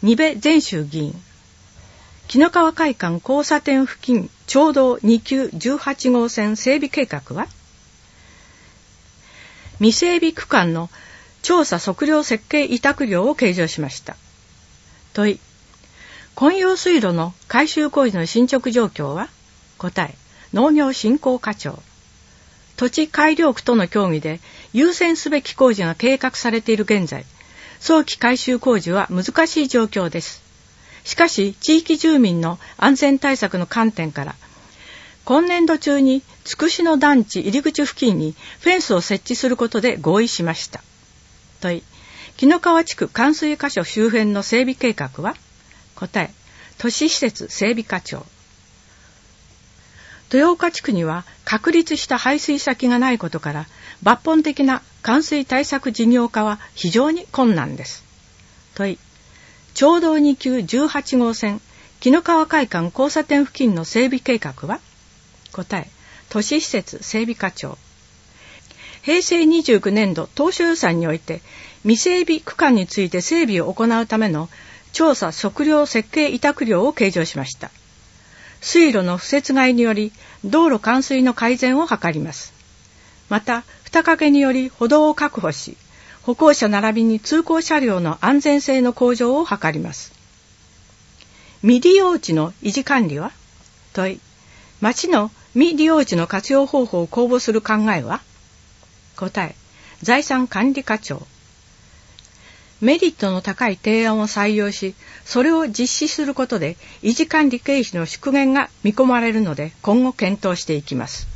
二部前州議員。紀の川会館交差点付近町道2級18号線整備計画は、未整備区間の調査測量設計委託料を計上しました。問い、混用水路の改修工事の進捗状況は？答え、農業振興課長。土地改良区との協議で優先すべき工事が計画されている現在、早期改修工事は難しい状況です。しかし、地域住民の安全対策の観点から、今年度中につくしの団地入り口付近にフェンスを設置することで合意しました。問い、紀の川地区冠水箇所周辺の整備計画は？答え、都市施設整備課長。豊岡地区には確立した排水先がないことから、抜本的な冠水対策事業化は非常に困難です。問い、町道2級18号線紀の川会館交差点付近の整備計画は？答え、都市施設整備課長。平成29年度当初予算において未整備区間について整備を行うための調査測量設計委託料を計上しました。水路の敷設外により道路冠水の改善を図ります。また、二掛により歩道を確保し、歩行者並びに通行車両の安全性の向上を図ります。未利用地の維持管理は？問い、町の未利用地の活用方法を公募する考えは？答え、財産管理課長。メリットの高い提案を採用し、それを実施することで維持管理経費の縮減が見込まれるので今後検討していきます。